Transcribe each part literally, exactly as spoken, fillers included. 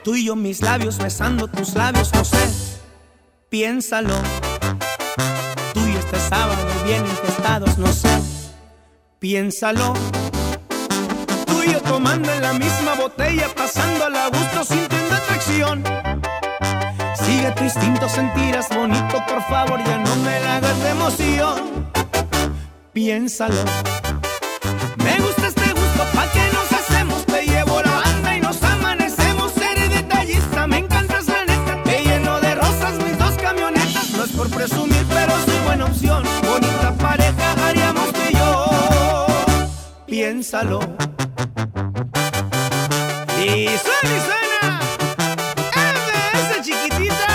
Tú y yo, mis labios besando tus labios, no sé, piénsalo. Tú y este sábado bien infestados, no sé, piénsalo. Tú y yo tomando en la misma botella, pasándola a gusto, sintiendo atracción. Sigue tu instinto, sentirás bonito, por favor ya no me la hagas de emoción. Piénsalo. Me gusta este gusto, pa' que nos hacemos. Te llevo la banda y nos amanecemos. Eres detallista, me encantas la neta. Te lleno de rosas mis dos camionetas. No es por presumir, pero soy buena opción. Bonita pareja haríamos tú y yo. Piénsalo. Y suena y suena M S chiquitita.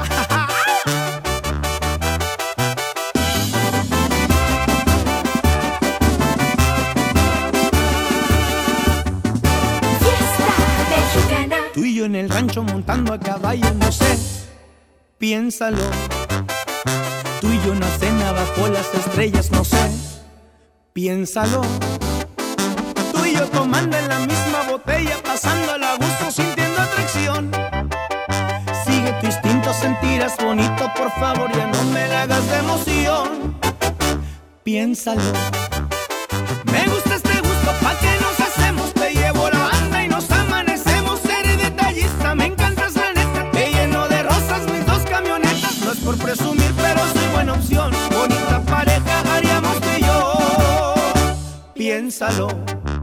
Tú y yo en el rancho montando a caballo, no sé, piénsalo. Tú y yo una cena bajo las estrellas, no sé, piénsalo. Tú y yo tomando en la misma botella, pasándola a gusto, sintiendo atracción. Sigue tu instinto, sentirás bonito, por favor ya no me la hagas de emoción. Piénsalo. Me gusta este gusto, pa' que nos hacemos. Te llevo la banda y nos amanecemos. Eres detallista, me encantas la neta. Te lleno de rosas mis dos camionetas. No es por presumir, pero soy buena opción. Bonita pareja haríamos tú y yo. Piénsalo.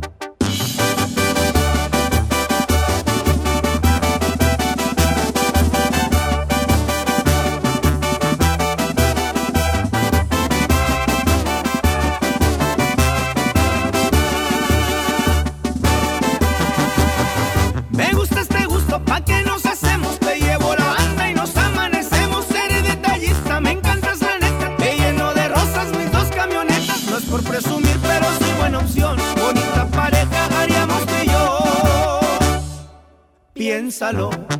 Me gusta este gusto, pa' que nos hacemos. Te llevo la banda y nos amanecemos. Eres detallista, me encantas la neta. Te lleno de rosas mis dos camionetas. No es por presumir, pero soy buena opción. Bonita pareja haríamos tú y yo. Piénsalo.